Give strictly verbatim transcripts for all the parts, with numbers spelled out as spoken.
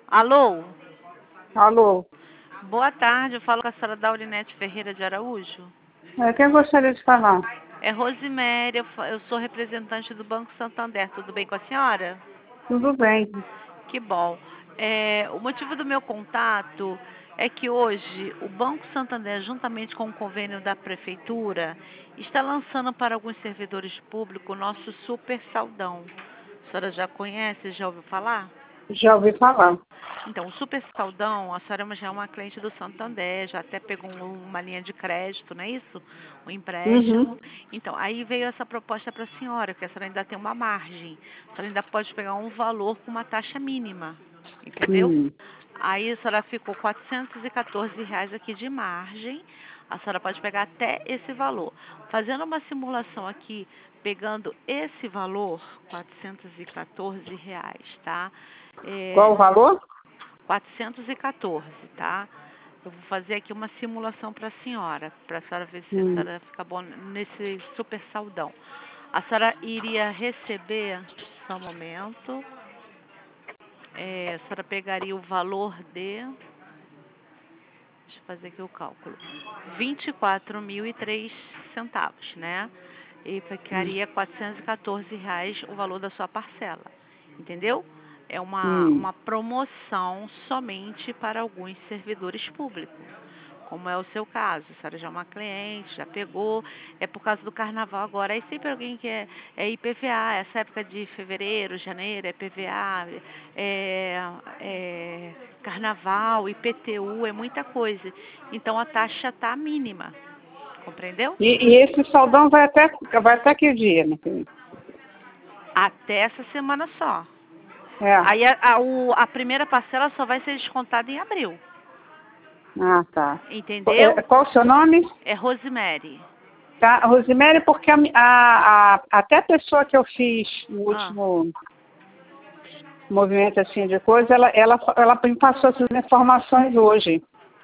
Alô? Alô? Boa tarde, eu falo com a senhora Daulinete Ferreira de Araújo. É, quem gostaria de falar? É Rosiméria, eu fa- eu sou representante do Banco Santander. Tudo bem com a senhora? Tudo bem. Que bom. É, o motivo do meu contato é que hoje o Banco Santander, juntamente com o convênio da Prefeitura, está lançando para alguns servidores públicos o nosso Super Saldão. A senhora já conhece, já ouviu falar? Já ouvi falar. Então, o Super Saldão, a senhora já é uma cliente do Santander, já até pegou um- uma linha de crédito, não é isso? Um empréstimo. Uhum. Então, aí veio essa proposta para a senhora, que a senhora ainda tem uma margem. A senhora ainda pode pegar um valor com uma taxa mínima, entendeu? Hum. Aí a senhora ficou quatrocentos e quatorze reais aqui de margem. A senhora pode pegar até esse valor. Fazendo uma simulação aqui, pegando esse valor, quatrocentos e quatorze reais, tá? Qual o É, valor? quatrocentos e quatorze, tá? Eu vou fazer aqui uma simulação para a senhora, para a senhora ver se a Hum. senhora fica bom nesse super saldão. A senhora iria receber, só um momento, é, a senhora pegaria o valor de, deixa eu fazer aqui o cálculo, vinte e quatro mil e três centavos, né? E Hum. ficaria quatrocentos e quatorze reais o valor da sua parcela, entendeu? É uma, Hum. uma promoção somente para alguns servidores públicos, como é o seu caso. A senhora já é uma cliente, já pegou, é por causa do carnaval agora. Aí sempre alguém que é, é I P V A, essa época de fevereiro, janeiro, é I P V A, é, é carnaval, I P T U, é muita coisa. Então a taxa está mínima, compreendeu? E, e esse saldão vai até, vai até que dia, meu filho? Até essa semana só. É. Aí a, a, o- a primeira parcela só vai ser descontada em abril, Ah, tá. É, entendeu? qual o seu nome? É Rosemary. Tá, Rosemary, porque a, a, a- até a pessoa que eu fiz no Ah, último movimento assim de coisa, ela, ela, ela me passou essas informações hoje,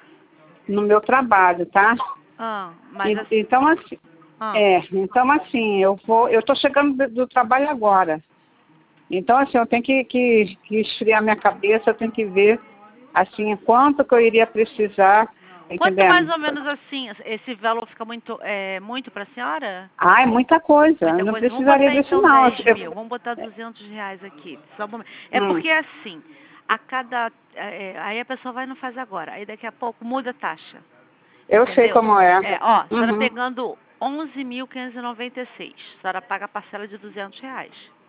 no meu trabalho, tá? ah, mas E- assim, Então, assim, ah, é, então assim, eu vou, eu estou chegando do, do trabalho agora. Então, assim, eu tenho que, que, que esfriar minha cabeça, eu tenho que ver, assim, quanto que eu iria precisar, tá quanto mais entendendo? ou menos assim, esse valor fica muito, é, muito para a senhora? Ah, é muita coisa, eu Muita não coisa. Vamos precisaria botar disso então não. Eu, dez mil. eu- Vamos botar duzentos reais aqui. Só um momento. É hum, porque assim, a cada. É, aí a pessoa vai e não faz agora. Aí daqui a pouco muda a taxa. eu sei Entendeu? como é. É, ó, a senhora Uhum, pegando onze mil quinhentos e noventa e seis. A senhora paga a parcela de duzentos reais.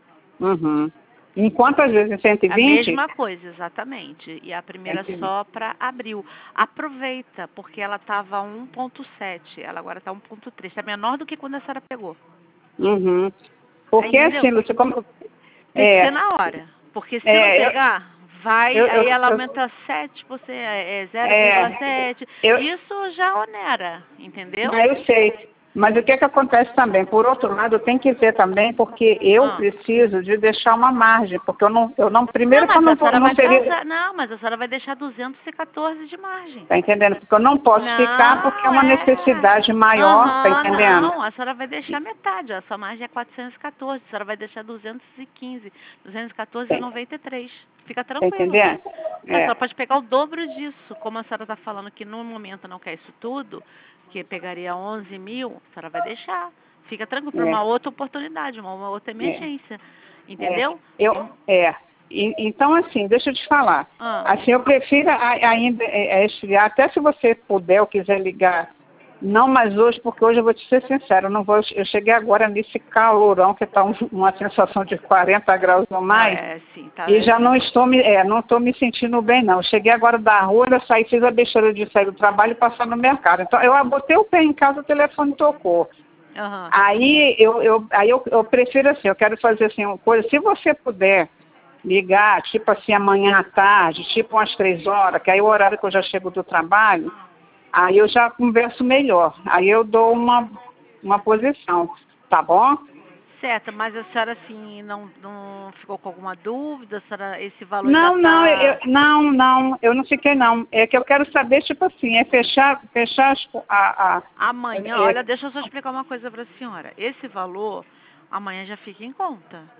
uhum. Em quantas vezes? Em cento e A vinte? mesma coisa, exatamente. E a primeira cento e vinte. só para abril. Aproveita, porque ela estava um ponto sete. Ela agora está um ponto três. Está menor do que quando a senhora pegou. Uhum. Aí, Porque entendeu? assim, Lúcia, como... Tem que É, ser na hora. Porque se não é, eu, pegar, vai, eu, aí eu, ela eu, aumenta sete por cento, é é, zero vírgula sete. eu, Isso já onera, entendeu? Ah, eu sei. Mas o que, que acontece também? Por outro lado, tem que ver também, porque eu Ah. preciso de deixar uma margem, porque eu não, eu não Não, primeiro que eu mas não, a po- senhora não vai seria, fazer. Não, mas a senhora vai deixar duzentos e quatorze de margem. tá entendendo? Porque eu não posso ficar porque é Não, uma é. necessidade maior, tá Aham, entendendo? não. A senhora vai deixar metade. A sua margem é quatrocentos e quatorze. A senhora vai deixar duzentos e quinze. duzentos e quatorze e Tá, noventa e três. Fica tá tranquilo. entendendo? A É, senhora pode pegar o dobro disso. Como a senhora está falando que no momento não quer isso tudo, que pegaria onze mil, a senhora vai deixar. Fica tranquilo para é, uma outra oportunidade, uma, uma outra é, emergência. é. Entendeu? Eu, Vamos. é. E- então, assim, deixa eu te falar. Ah, Assim, eu prefiro a- ainda é, é, esfriar, até se você puder ou quiser ligar. Não mais hoje, porque hoje eu vou te ser sincero, eu não vou, eu cheguei agora nesse calorão que está uma sensação de quarenta graus ou não, mais, é assim, tá? e É, já não estou me, é, não estou me sentindo bem não. Eu cheguei agora da rua, eu saí, fiz a besteira de sair do trabalho e passar no mercado. Então eu botei o pé em casa, o telefone tocou. aham. Aí eu, eu, aí eu, eu prefiro assim, eu quero fazer assim uma coisa, se você puder ligar, tipo assim, amanhã à tarde, tipo umas três horas, que aí é o horário que eu já chego do trabalho, aí eu já converso melhor. Aí eu dou uma, uma posição, tá bom? Certo, mas a senhora assim não, não ficou com alguma dúvida? A senhora, esse valor ainda Não, não, eu, tá eu- não, não, eu não fiquei não. É que eu quero saber, tipo assim, é fechar, fechar as co- a, a, amanhã? é, Olha, deixa eu só explicar uma coisa para a senhora. Esse valor amanhã já fica em conta.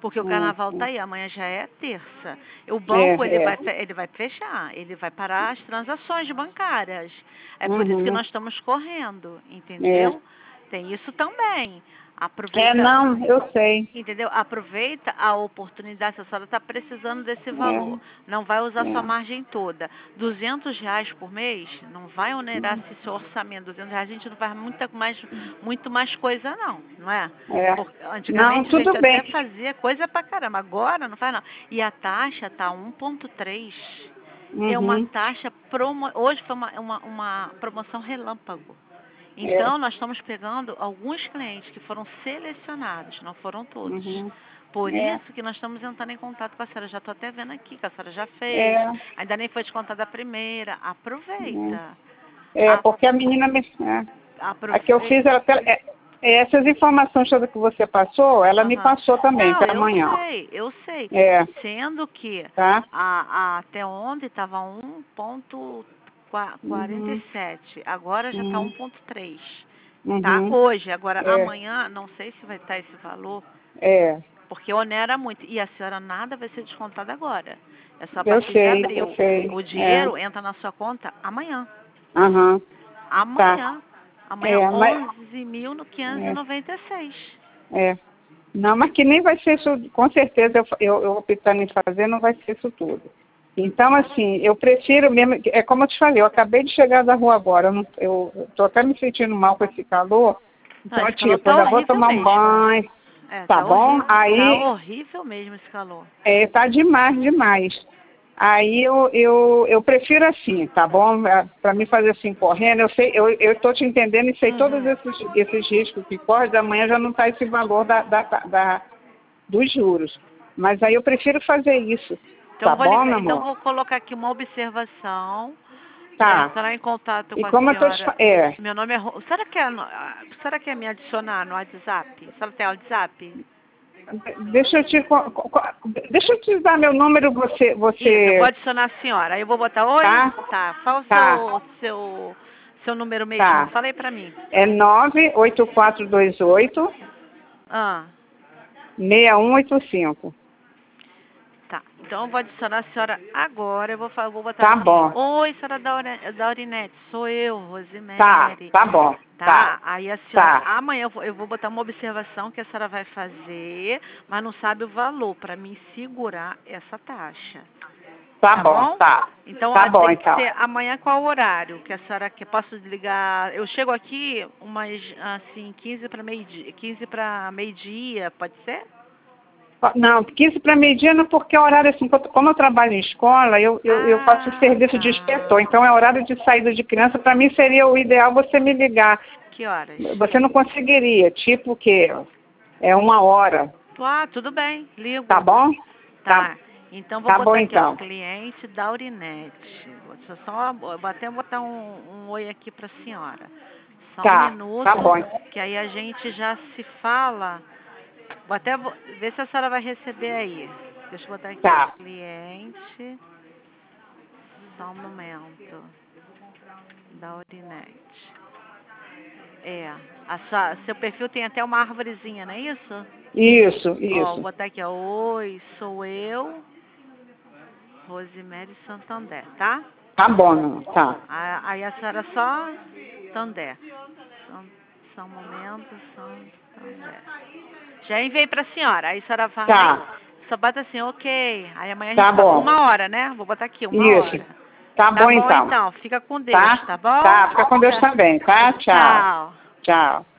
Porque o carnaval tá aí, amanhã já é terça. O É, banco, ele, é. vai, fe- ele vai fechar, ele vai parar as transações bancárias. É por isso que Uhum. nós estamos correndo, É. entendeu? Tem isso também. É, Aproveita, não, eu sei. entendeu? Aproveita a oportunidade, se a senhora está precisando desse valor. É, Não vai usar sua é. margem toda. duzentos reais por mês não vai onerar esse seu orçamento. duzentos reais a gente não faz muita mais, muito mais coisa não, não é? É. Porque Não, antigamente a gente tudo até bem. fazia coisa pra caramba, agora não faz não. E a taxa tá um ponto três. É uma Uhum. taxa promo... hoje foi uma, uma, uma promoção relâmpago. É. Então, nós estamos pegando alguns clientes que foram selecionados, não foram todos. Uhum. Por É. isso que nós estamos entrando em contato com a senhora. Já estou até vendo aqui que a senhora já fez. É. Ainda nem foi descontada a primeira. Aproveita. É, é A- porque a menina me. É. A que eu fiz, Aproveita. ela, é, é, essas informações todas que você passou, ela me Aham. passou também Não, para eu amanhã. sei, eu sei. É, Sendo que tá? a, a, até ontem estava um ponto quarenta e Uhum. sete. Agora já está Uhum. um ponto três. Tá? Uhum. Hoje, agora É, amanhã, não sei se vai estar esse valor, é. porque onera muito. E a senhora nada vai ser descontada agora. É só a Eu partir de sei, eu abril. sei. O É. dinheiro entra na sua conta amanhã. Aham. Tá. Amanhã. Amanhã, É, mas. onze mil quinhentos e É, noventa e seis. é. Não, mas que nem vai ser isso, com certeza eu, eu, eu optando em fazer, não vai ser isso tudo. Então, assim, eu prefiro mesmo, é como eu te falei, eu acabei de chegar da rua agora, eu, não, eu tô até me sentindo mal com esse calor, Não, então, esse calor tipo, eu tá ainda vou horrível tomar um mesmo. banho, É, tá tá bom? horrível. Tá Aí, horrível mesmo esse calor. é, tá demais, demais. Aí eu, eu, eu prefiro assim, tá bom? Para mim fazer assim, correndo, eu sei, eu eu estou te entendendo e sei todos Uhum. esses, esses riscos que corre, da manhã já não está esse valor da, da, da, dos juros. Mas aí eu prefiro fazer isso. Então Tá vou, bom, ligar, meu então amor? vou colocar aqui uma observação para Tá. entrar em contato E com a como eu tô te senhora. fa- É. Meu nome é Ro... Será que é, no- ah, será que é me adicionar no WhatsApp? A senhora tem WhatsApp? Deixa eu te. co- co- Deixa eu te dar meu número, você. Isso, eu vou Você. adicionar a senhora. Aí eu vou botar oi? Tá? Tá. Qual o Tá. seu, seu, seu número mesmo? Tá. Fala aí pra mim. É nove oito quatro dois oito Ah, seis um oito cinco. tá. Então eu vou adicionar a senhora agora. Eu vou, fa- eu vou botar Tá assim. bom. Oi, senhora Daure- Daurinete. Sou eu, Tá. Rosemary. Tá bom. Tá. Tá? Aí a senhora, Tá. amanhã eu vou, eu vou botar uma observação que a senhora vai fazer, mas não sabe o valor, para mim segurar essa taxa. Tá Tá bom. bom? Tá. Então, Tá ó, bom, tem que então. ser amanhã qual horário que a senhora quer? Posso ligar? Eu chego aqui umas, assim, quinze para meio-dia, quinze para meio-dia, pode ser? Não, quinze para meio-dia não, porque é horário assim, como eu trabalho em escola, eu, eu, eu faço Ah, serviço de inspetor, tá. então é horário de saída de criança, para mim seria o ideal você me ligar. Que horas? Você não conseguiria, tipo o quê? É uma hora, Ah, tudo bem, tá ligo. bom? Tá, Tá. Então vou tá bom botar aqui, ó, então. cliente da Aurinete. Vou só vou até botar um, um oi aqui pra senhora. Só um Tá, tá minuto, bom. que aí a gente já se fala. Vou até vo- ver se a senhora vai receber aí. Deixa eu botar aqui, Tá, cliente. Só um momento. Da Aurinete. É. A sua, seu perfil tem até uma árvorezinha, não é isso? isso, Ó, vou isso. botar aqui, ó. Oi, sou eu, Rosemary Santander, tá? Tá bom, não, tá. A- Aí a senhora só Santander. Só, só um momento, Santander. Já enviei pra senhora. Aí a senhora vai, Tá, só bota assim, ok. Aí amanhã a tá gente fala. bom. Uma hora, né? Vou botar aqui, uma Isso. hora. Tá Tá bom bom então. então. Fica com Deus, Tá? tá bom? Tá, fica com Deus Tchau. também, tá? Tchau. Tchau. Tchau.